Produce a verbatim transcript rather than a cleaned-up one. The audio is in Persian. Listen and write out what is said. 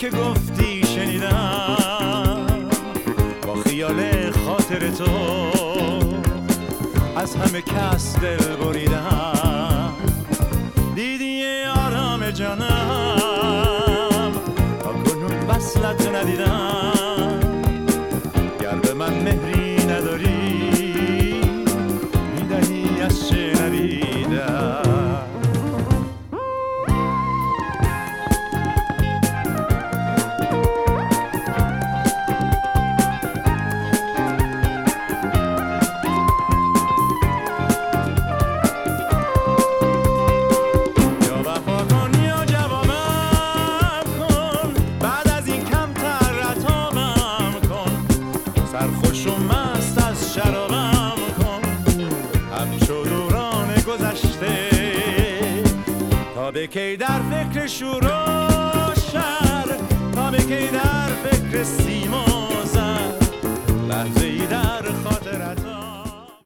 که گفتی شنیدم، با خیال خاطر تو از همه کس دل بریدم. دیدی آرام جانم، تا کنون وصلت ندیدم. گر به من مهری نداری، میدهی از چه ندیدم. سرخوش و مست از شرابم کن، همچو دوران گذشته، تا به کی در فکر شورو